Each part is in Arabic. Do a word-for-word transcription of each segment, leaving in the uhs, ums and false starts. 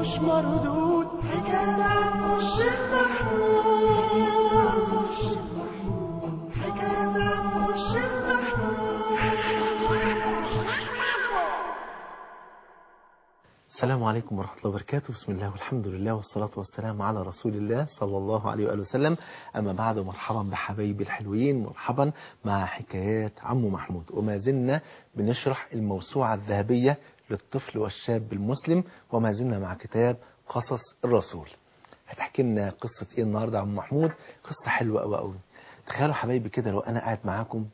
مش مردود، حكاية عن الشيخ محمود، حكاية عن الشيخ محمود. السلام عليكم ورحمة الله وبركاته. بسم الله والحمد لله والصلاة والسلام على رسول الله صلى الله عليه وآله وسلم. أما بعد، مرحبا بحبايبي الحلوين، مرحبا مع حكايات عمو محمود. وما زلنا بنشرح الموسوعة الذهبية للطفل والشاب المسلم، وما زلنا مع كتاب قصص الرسول. هتحكي لنا قصة ايه النهاردة عمو محمود؟ قصة حلوة قوي قوي. تخيلوا حبايبي كده لو أنا قاعد معاكم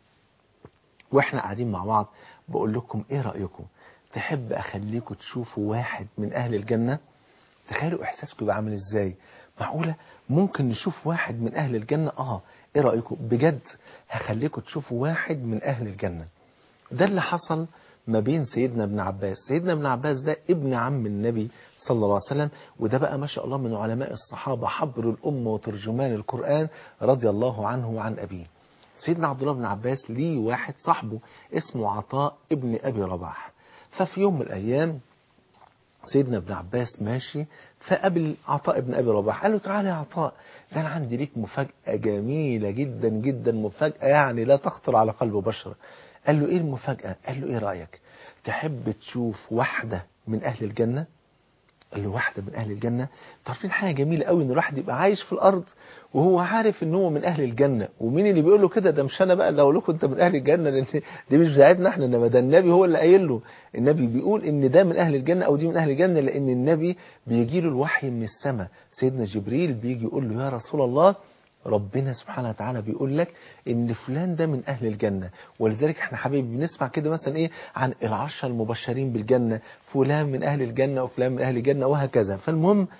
واحنا قاعدين مع بعض بقول لكم ايه رأيكم؟ تحب اخليكم تشوفوا واحد من اهل الجنة؟ تخيلوا احساسكم يبقى عامل ازاي. معقولة ممكن نشوف واحد من اهل الجنة؟ اه ايه رأيكم بجد هخليكم تشوفوا واحد من اهل الجنة. ده اللي حصل ما بين سيدنا ابن عباس. سيدنا ابن عباس ده ابن عم النبي صلى الله عليه وسلم، وده بقى ما شاء الله من علماء الصحابة حبر الأمة وترجمان القرآن رضي الله عنه وعن أبيه. سيدنا عبد الله بن عباس ليه واحد صاحبه اسمه عطاء ابن أبي رباح. ففي يوم من الأيام سيدنا ابن عباس ماشي فقابل عطاء ابن أبي رباح، قال له تعالى يا عطاء، ده أنا عندي ليك مفاجأة جميلة جدا جدا، مفاجأة يعني لا تخطر على قلب بشر. قال له ايه المفاجأة؟ قال له ايه رأيك تحب تشوف واحدة من أهل الجنة؟ قال له واحدة من أهل الجنة؟ تعرفين حاجة جميلة قوي ان الواحد يبقى عايش في الأرض وهو عارف ان هو من أهل الجنة. ومين اللي بيقول له كده؟ ده مش أنا بقى اللي أقول لكم أنت من أهل الجنة، لأن دي مش بتاعتنا احنا، إنما ده النبي هو اللي قايل له. النبي بيقول ان ده من أهل الجنة أو دي من أهل الجنة، لأن النبي بيجي له الوحي من السماء. سيدنا جبريل بيجي يقول له يا رسول الله، ربنا سبحانه وتعالى بيقول لك ان فلان ده من اهل الجنة. ولذلك احنا حبيبي بنسمع كده مثلا ايه عن العشرة المبشرين بالجنة، فلان من اهل الجنة وفلان من اهل الجنة وهكذا. فالمهم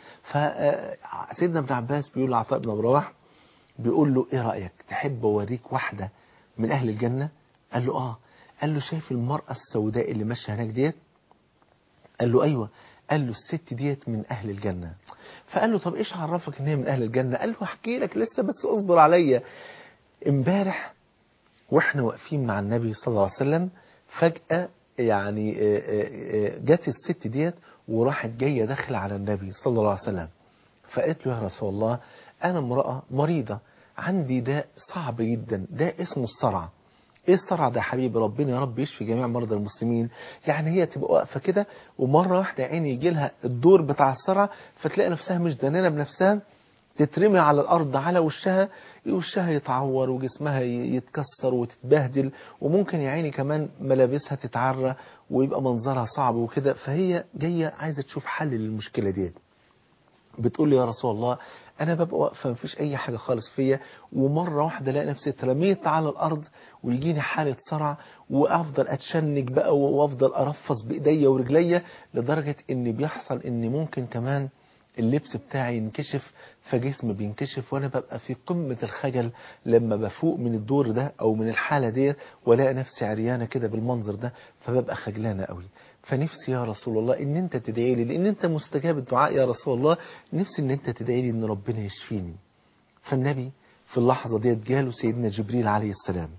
فسيدنا ابن عباس بيقول لعطاء بن رواح، بيقول له ايه رأيك تحب اوريك واحدة من اهل الجنة؟ قال له اه. قال له شايف المرأة السوداء اللي ماشيه هناك ديت؟ قال له ايوه. قال له الست ديت من اهل الجنة. فقال له طب ايش عرفك ان هي من اهل الجنة؟ قال له احكي لك لسه، بس اصبر عليا. امبارح واحنا واقفين مع النبي صلى الله عليه وسلم فجأة يعني جت الست ديت وراحت جاية داخلة على النبي صلى الله عليه وسلم، فقالت له يا رسول الله انا امرأة مريضة، عندي داء صعب جدا، داء اسمه الصرع. ايه الصرع ده يا حبيبي؟ ربنا يا رب يشفي جميع مرضى المسلمين. يعني هي تبقى واقفه كده ومره واحده عيني يجي لها الدور بتاع الصرع، فتلاقي نفسها مش دانانه بنفسها، تترمي على الارض على وشها، وشها يتعور وجسمها يتكسر وتتبهدل، وممكن يا عيني كمان ملابسها تتعرى ويبقى منظرها صعب وكده. فهي جايه عايزه تشوف حل للمشكله دي. بتقول لي يا رسول الله انا ببقى واقفه مفيش اي حاجه خالص فيا، ومره واحده الاقي نفسي اترميت على الارض ويجيني حاله صرع، وافضل اتشنج بقى وافضل ارفص بايديا ورجليا، لدرجه ان بيحصل ان ممكن كمان اللبس بتاعي ينكشف، فجسمي بينكشف، وانا ببقى في قمة الخجل لما بفوق من الدور ده او من الحالة دي ولاقي نفسي عريانة كده بالمنظر ده، فببقى خجلانة قوي. فنفسي يا رسول الله ان انت تدعي لي، لان انت مستجاب الدعاء يا رسول الله، نفسي ان انت تدعي لي ان ربنا يشفيني. فالنبي في اللحظة دي جاله سيدنا جبريل عليه السلام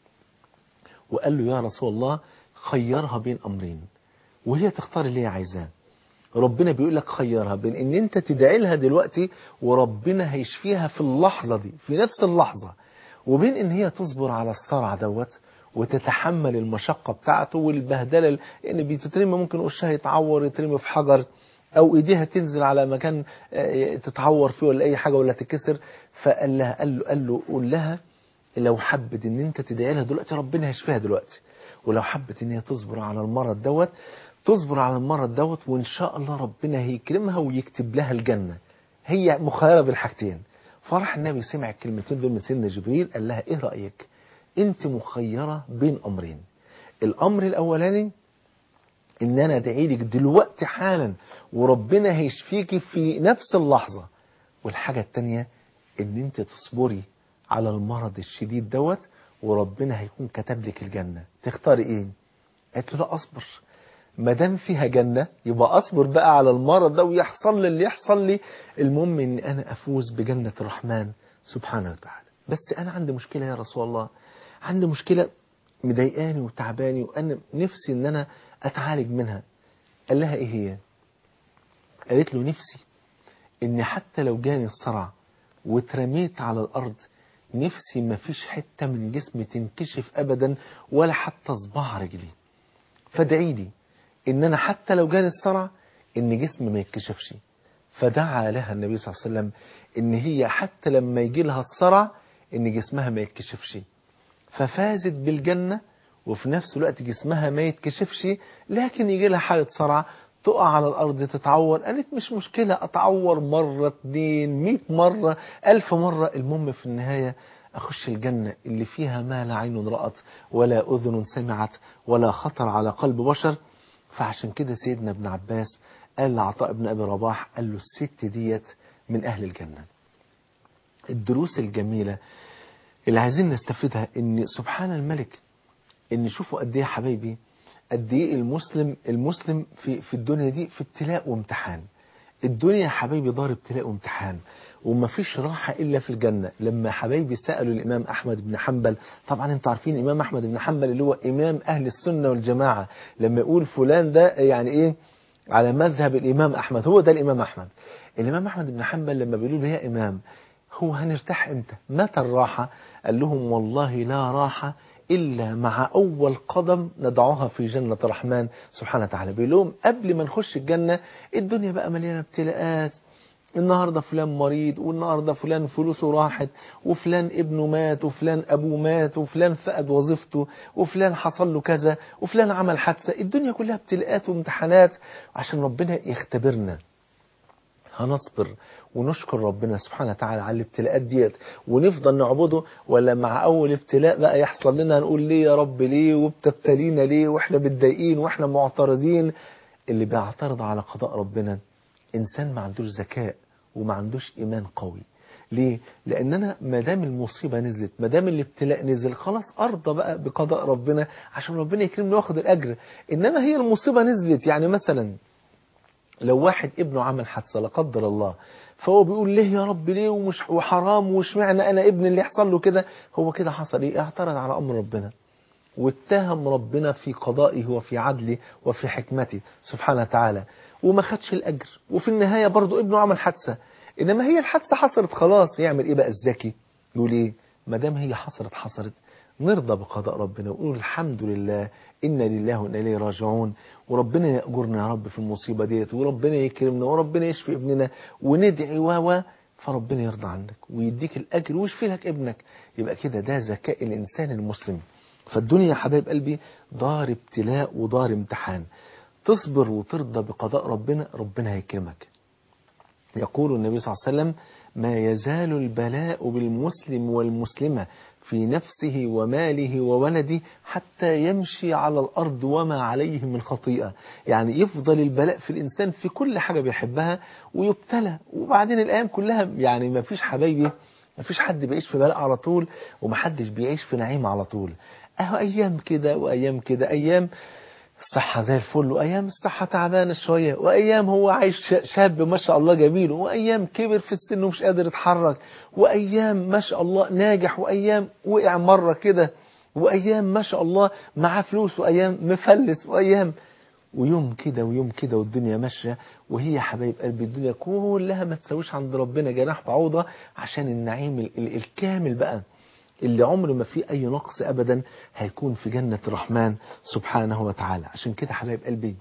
وقال له يا رسول الله خيرها بين امرين وهي تختار اللي هي عايزاه. ربنا بيقول لك خيرها بين ان انت تدعي لها دلوقتي وربنا هيشفيها في اللحظة دي في نفس اللحظة، وبين ان هي تصبر على الصرع دوت وتتحمل المشقة بتاعته والبهدلة، لان يعني بتترمي ممكن وشها يتعور، يترمي في حجر، او ايديها تنزل على مكان تتعور فيه ولا اي حاجة ولا تكسر. فقال لها قال له قال له قول لها لو حبت ان انت تدعي لها دلوقتي ربنا هيشفيها دلوقتي، ولو حبت ان هي تصبر على المرض دوت تصبر على المرض دوت، وان شاء الله ربنا هيكرمها ويكتب لها الجنة. هي مخيرة بالحاجتين. فرح النبي سمع الكلمتين دول من سيدنا جبريل، قال لها ايه رأيك انت مخيرة بين امرين، الامر الاولاني ان انا ادعي لك دلوقتي حالا وربنا هيشفيكي في نفس اللحظة، والحاجة التانية ان انت تصبري على المرض الشديد دوت وربنا هيكون كتب لك الجنة. تختاري ايه؟ قالت له لا اصبر، ما دام فيها جنة يبقى اصبر بقى على المرض ده ويحصل لي اللي يحصل لي، المهم ان انا افوز بجنة الرحمن سبحانه وتعالى. بس انا عندي مشكلة يا رسول الله، عندي مشكلة مضايقاني وتعباني وانا نفسي ان انا اتعالج منها. قال لها ايه هي؟ قالت له نفسي إن حتى لو جاني الصرع واترميت على الأرض، نفسي ما فيش حتة من جسمي تنكشف أبدا ولا حتى صباع رجلي، فادعي لي إن أنا حتى لو جاني الصرع إن جسمي ما يتكشفش. فدعا لها النبي صلى الله عليه وسلم إن هي حتى لما يجي لها الصرع إن جسمها ما يتكشفش، ففازت بالجنة وفي نفس الوقت جسمها ما يتكشفش، لكن يجي لها حالة صرع تقع على الأرض تتعور. قالت مش مشكلة، أتعور مرة اتنين مئة مرة ألف مرة، المهم في النهاية أخش الجنة اللي فيها ما لا عين رأت ولا أذن سمعت ولا خطر على قلب بشر. فعشان كده سيدنا ابن عباس قال لعطاء بن أبي رباح، قال له الست ديت من أهل الجنة. الدروس الجميلة اللي عايزين نستفيدها ان سبحان الملك، ان شوفوا قد ايه يا حبايبي، قد ايه المسلم المسلم في في الدنيا دي في ابتلاء وامتحان. الدنيا يا حبايبي دار ابتلاء وامتحان، ومفيش راحة إلا في الجنة. لما حبايبي سألوا الإمام أحمد بن حنبل، طبعا انتوا عارفين الإمام أحمد بن حنبل اللي هو إمام أهل السنة والجماعة، لما يقول فلان ده يعني إيه على مذهب الإمام أحمد، هو ده الإمام أحمد. الإمام أحمد بن حنبل لما بيقولوا له يا إمام هو هنرتاح إمتى؟ متى الراحة؟ قال لهم والله لا راحة إلا مع أول قدم ندعوها في جنة الرحمن سبحانه وتعالى. بيقول لهم قبل ما نخش الجنة الدنيا بقى مليانة ابتلاءات، النهاردة فلان مريض، والنهاردة فلان فلوسه راحت، وفلان ابنه مات، وفلان أبوه مات، وفلان فقد وظيفته، وفلان حصل له كذا، وفلان عمل حادثة. الدنيا كلها ابتلاءات وامتحانات عشان ربنا يختبرنا. هنصبر ونشكر ربنا سبحانه وتعالى على الابتلاءات ديت ونفضل نعبده، ولا مع أول ابتلاء بقى يحصل لنا نقول ليه يا رب ليه وبتبتلينا ليه وإحنا متضايقين وإحنا معترضين؟ اللي بيعترض على قضاء ربنا إنسان ما عندوش ذكاء وما عندوش إيمان قوي. ليه؟ لأن أنا ما دام المصيبة نزلت، ما دام الابتلاء نزل، خلاص أرضى بقى بقضاء ربنا عشان ربنا يكرمني واخد الأجر. إنما هي المصيبة نزلت، يعني مثلا لو واحد ابنه عمل حادثة لا قدر الله، فهو بيقول ليه يا رب ليه ومش وحرام واشمعنى أنا ابني اللي يحصل له كده، هو كده حصل إيه؟ اعترض على أمر ربنا واتهم ربنا في قضائه وفي عدله وفي حكمته سبحانه وتعالى، وما خدش الأجر، وفي النهاية برضو ابنه عمل حادثة. إنما هي الحادثة حصلت خلاص، يعمل إيه بقى الذكي؟ يقول إيه؟ ما دام هي حصلت حصلت، نرضى بقضاء ربنا ونقول الحمد لله إنا لله وإنا إليه راجعون، وربنا يأجرنا يا رب في المصيبة ديت، وربنا يكرمنا، وربنا يشفي ابننا، وندعي و فربنا يرضى عنك ويديك الأجر ويشفي لك ابنك. يبقى كده ده ذكاء الإنسان المسلم. فالدنيا يا حبايب قلبي دار ابتلاء ودار امتحان، تصبر وترضى بقضاء ربنا، ربنا هيكرمك. يقول النبي صلى الله عليه وسلم ما يزال البلاء بالمسلم والمسلمة في نفسه وماله وولده حتى يمشي على الأرض وما عليه من خطيئة. يعني يفضل البلاء في الإنسان في كل حاجة بيحبها ويبتلى، وبعدين الأيام كلها يعني ما فيش حبايبي ما فيش حد بيعيش في بلاء على طول، ومحدش بيعيش في نعيم على طول. اهو ايام كده وايام كده، ايام الصحة زي الفل، وايام الصحة تعبانة شوية، وايام هو عايش شاب ما شاء الله جميل، وايام كبر في السن ومش قادر يتحرك، وايام ما شاء الله ناجح، وايام وقع مرة كده، وايام ما شاء الله معاه فلوس، وايام مفلس، وايام ويوم كده ويوم كده، والدنيا ماشية. وهي حبايب قلبي الدنيا كلها ما تساويش عند ربنا جناح بعوضة عشان النعيم ال ال الكامل بقى اللي عمره ما فيه أي نقص أبدا هيكون في جنة الرحمن سبحانه وتعالى. عشان كده حبايب قلبي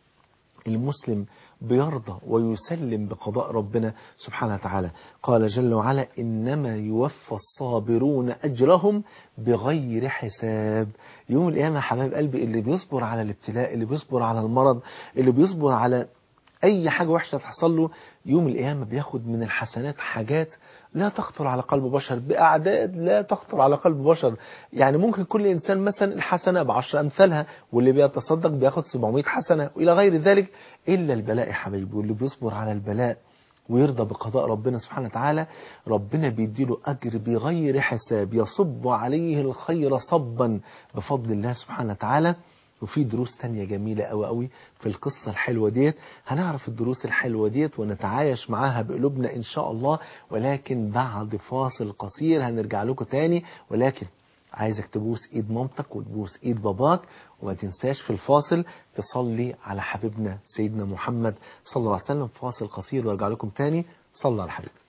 المسلم بيرضى ويسلم بقضاء ربنا سبحانه وتعالى. قال جل وعلا إنما يوفى الصابرون أجرهم بغير حساب. يوم القيامة حبايب قلبي اللي بيصبر على الابتلاء، اللي بيصبر على المرض، اللي بيصبر على أي حاجة وحشة تحصل له، يوم القيامة بياخد من الحسنات حاجات لا تخطر على قلب بشر، بأعداد لا تخطر على قلب بشر. يعني ممكن كل إنسان مثلا الحسنة بعشر أمثالها، واللي بيتصدق بياخد سبعمائة حسنة وإلى غير ذلك، إلا البلاء يا حبيبي. واللي بيصبر على البلاء ويرضى بقضاء ربنا سبحانه وتعالى، ربنا بيديله أجر بغير حساب، يصب عليه الخير صبا بفضل الله سبحانه وتعالى. وفي دروس تانية جميلة قوي قوي في القصة الحلوة ديت، هنعرف الدروس الحلوة ديت ونتعايش معاها بقلوبنا إن شاء الله، ولكن بعد فاصل قصير هنرجع لكم تاني. ولكن عايزك تبوس ايد مامتك وتبوس ايد باباك، وما تنساش في الفاصل تصلي على حبيبنا سيدنا محمد صلى الله عليه وسلم. فاصل قصير وارجع لكم تاني. صلى على حبيبك.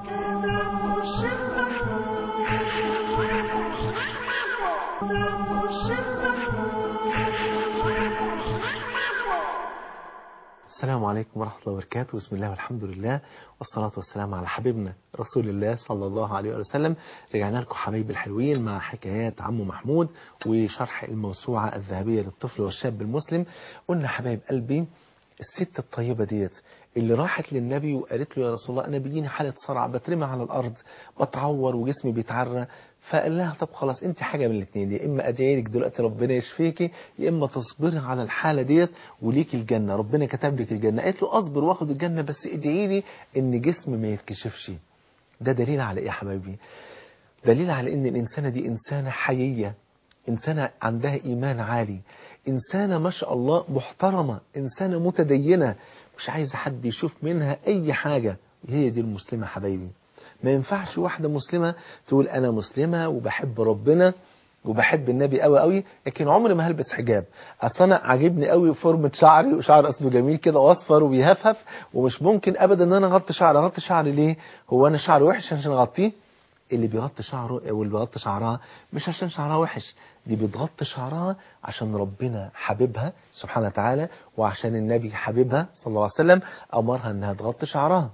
السلام عليكم ورحمة الله وبركاته. بسم الله والحمد لله والصلاة والسلام على حبيبنا رسول الله صلى الله عليه وسلم. رجعنا لكم حبايبي الحلوين مع حكايات عمو محمود وشرح الموسوعة الذهبية للطفل والشاب المسلم. قلنا حبايب قلبي الست الطيبة ديت اللي راحت للنبي وقالت له يا رسول الله أنا بيجيني حالة صرع، بترمي على الأرض، بتعور وجسمي بيتعرى. فقال لها طب خلاص انت حاجة من الاثنين، يا اما ادعي لك دلوقتي ربنا يشفيكي، يا اما تصبري على الحالة ديت وليك الجنة، ربنا كتب لك الجنة. قالت له اصبر واخد الجنة بس ادعي لي ان جسمي ما يتكشفش. ده دليل على ايه يا حبايبي؟ دليل على ان الانسانة دي انسانة حيية، انسانة عندها ايمان عالي، انسانة ما شاء الله محترمة، انسانة متدينة، مش عايزة حد يشوف منها اي حاجة. هي دي المسلمة حبايبي. ما ينفعش واحدة مسلمة تقول أنا مسلمة وبحب ربنا وبحب النبي قوي قوي لكن عمري ما هلبس حجاب. أصل أنا عاجبني قوي فورمة شعري وشعر أصله جميل كده وأصفر وبيهفهف ومش ممكن أبدا أن أنا أغطي شعري. أغطي شعري ليه؟ هو أنا شعري وحش عشان أغطيه؟ اللي بيغطي شعره أو اللي بيغطي شعرها مش عشان شعرها وحش، دي بتغطي شعرها عشان ربنا حبيبها سبحانه وتعالى وعشان النبي حبيبها صلى الله عليه وسلم أمرها أنها تغطي شعرها.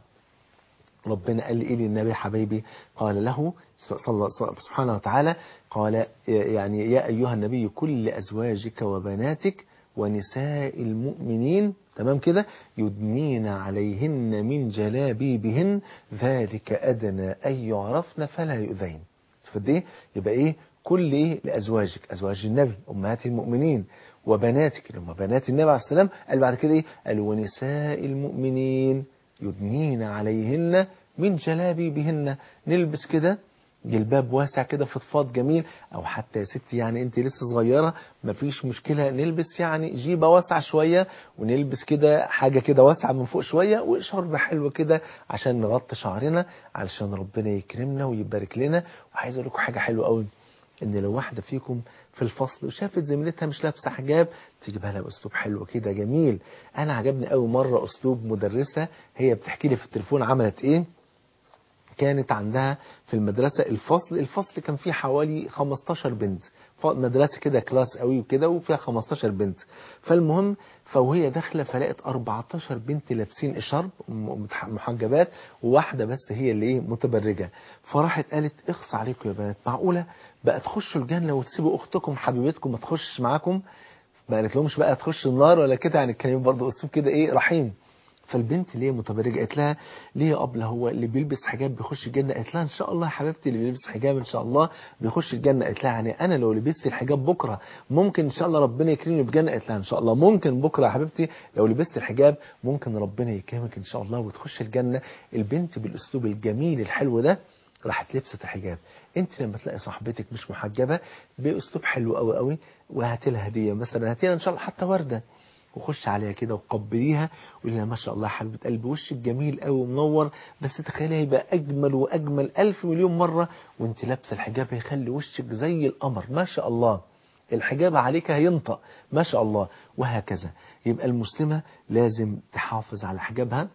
ربنا قال إيه للنبي حبيبي؟ قال له صلى سبحانه وتعالى قال يعني يا أيها النبي كل أزواجك وبناتك ونساء المؤمنين تمام كده يدنين عليهن من جلابيبهن ذلك أدنى أن يعرفن فلا يؤذين. فدي يبقى إيه؟ كل إيه لأزواجك، أزواج النبي أمهات المؤمنين، وبناتك اللي هم بنات النبي عليه السلام. قال بعد كده إيه؟ قال ونساء المؤمنين يدنين عليهن من جلابيبهن. نلبس كده جلباب واسع كده فضفاض جميل، او حتى يا ستي يعني انت لسه صغيره مفيش مشكله نلبس يعني جيبه واسعه شويه ونلبس كده حاجه كده واسعه من فوق شويه وشرب حلو كده عشان نغطي شعرنا علشان ربنا يكرمنا ويبارك لنا. وعايز اقول لكم حاجه حلوه قوي، ان لو واحده فيكم في الفصل وشافت زميلتها مش لابسه حجاب تجيبها لها باسلوب حلو كده جميل. انا عجبني قوي مره اسلوب مدرسه هي بتحكي لي في التليفون عملت ايه. كانت عندها في المدرسة الفصل الفصل كان فيه حوالي خمستاشر بنت، مدرسة كده كلاس قوي وكده وفيها خمستاشر بنت. فالمهم فوهي داخلة فلقت أربعتاشر بنت لابسين إشارب محجبات وواحدة بس هي اللي ايه متبرجة. فراحت قالت اخص عليكم يا بنات، معقولة بقى تخشوا الجنة وتسيبوا أختكم حبيبتكم ما تخشش معاكم؟ ما قالت لهمش بقى تخش النار ولا كده، يعني كان برضه أسلوب كده ايه رحيم. فالبنت اللي هي متبرجه قالت لها ليه يا ابله هو اللي بيلبس حجاب بيخش الجنه؟ قالت لها ان شاء الله يا حبيبتي اللي بيلبس حجاب ان شاء الله بيخش الجنه. قالت لها يعني انا لو لبست الحجاب بكره ممكن ان شاء الله ربنا يكرمني بالجنه؟ قالت لها ان شاء الله ممكن بكره يا حبيبتي لو لبست الحجاب ممكن ربنا يكرمك ان شاء الله وتخش الجنه. البنت بالاسلوب الجميل الحلو ده راحت لبست الحجاب. انت لما تلاقي صاحبتك مش محجبه باسلوب حلو قوي قوي وهاتي لها هديه مثلا، هاتي لها ان شاء الله حتى ورده وخش عليها كده وقبليها وقولي لها ما شاء الله حبيبه قلبي وشك جميل قوي ومنور، بس تخيلي هيبقى اجمل واجمل الف مليون مره وانت لابسه الحجاب، هيخلي وشك زي القمر ما شاء الله، الحجاب عليك هينطق ما شاء الله. وهكذا يبقى المسلمه لازم تحافظ على حجابها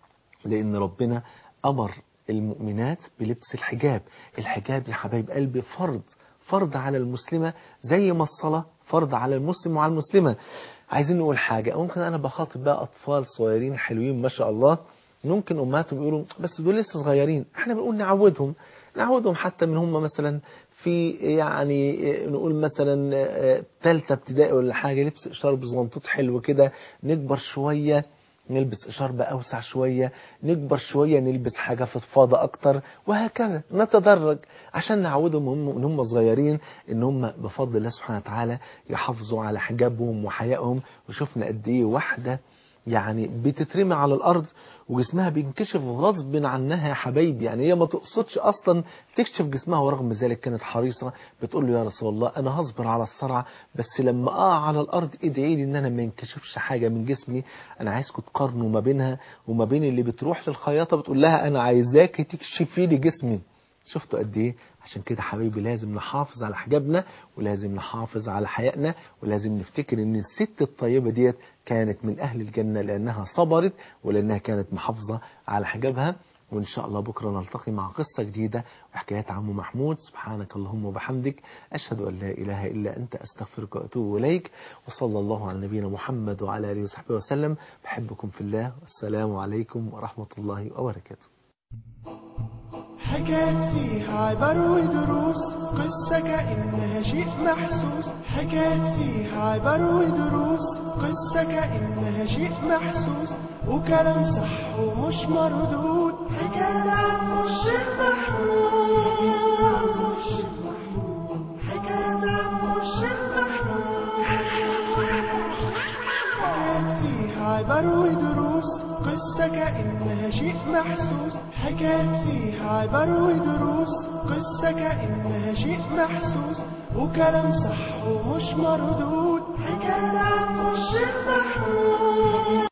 لان ربنا امر المؤمنات بلبس الحجاب. الحجاب يا حبايب قلبي فرض فرض على المسلمه زي ما الصلاه فرض على المسلم وعلى المسلمه. عايزين نقول حاجة، ممكن أنا بخاطب بقى أطفال صغيرين حلوين ما شاء الله، ممكن أمهاتهم يقولوا بس دول لسه صغيرين، احنا بنقول نعودهم نعودهم حتى من هم مثلا في يعني نقول مثلا ثالثه ابتدائي ولا حاجة لبس إشارب صغنطوط حلو كده، نكبر شوية نلبس إشارب أوسع شوية، نكبر شوية نلبس حاجة فضفاضة أكتر، وهكذا نتدرج عشان نعودهم هم من هم صغيرين إن هم بفضل الله سبحانه وتعالى يحافظوا على حجابهم وحيائهم. وشفنا قد إيه واحدة يعني بتترمي على الأرض وجسمها بينكشف غصب عنها يا حبايبي، يعني هي ما تقصدش أصلا تكشف جسمها ورغم ذلك كانت حريصة بتقول له يا رسول الله أنا هصبر على الصرع بس لما أقع على الأرض ادعي لي إن أنا ما ينكشفش حاجة من جسمي. أنا عايزكم تقارنوا ما بينها وما بين اللي بتروح للخياطة بتقول لها أنا عايزاك تكشفي لي جسمي. شفتوا قد ايه؟ عشان كده حبايبي لازم نحافظ على حجابنا، ولازم نحافظ على حيائنا، ولازم نفتكر ان الست الطيبة ديت كانت من اهل الجنة لانها صبرت ولانها كانت محافظة على حجابها. وإن شاء الله بكرة نلتقي مع قصة جديدة وحكايات عمو محمود. سبحانك اللهم وبحمدك، أشهد أن لا إله إلا أنت، أستغفرك وأتوب إليك. وصلى الله على نبينا محمد وعلى آله وصحبه وسلم. بحبكم في الله، والسلام عليكم ورحمة الله وبركاته. حكايات فيها عبر ودروس، قصة كأنها شيء محسوس. حكايات فيها عبر ودروس، قصة كأنها شيء محسوس، وكلام صح ومش مردود. حكاية عن الشيخ محمود، حكاية عن الشيخ محمود. حكايات فيها عبر ودروس، قصة كأنها شيء محسوس. حكايات فيها عبر ودروس، قصة كأنها شيء محسوس، وكلام صح ومش مردود. حكاية عن الشيخ محمود.